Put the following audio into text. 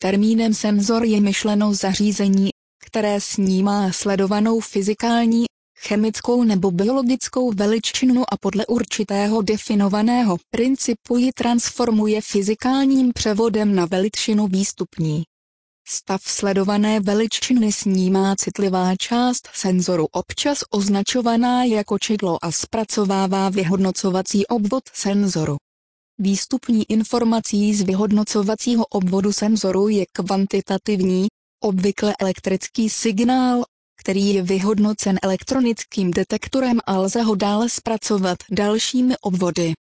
Termínem senzor je myšleno zařízení, které snímá sledovanou fyzikální, chemickou nebo biologickou veličinu a podle určitého definovaného principu ji transformuje fyzikálním převodem na veličinu výstupní. Stav sledované veličiny snímá citlivá část senzoru, občas označovaná jako čidlo, a zpracovává vyhodnocovací obvod senzoru. Výstupní informací z vyhodnocovacího obvodu senzoru je kvantitativní, obvykle elektrický signál, který je vyhodnocen elektronickým detektorem a lze ho dále zpracovat dalšími obvody.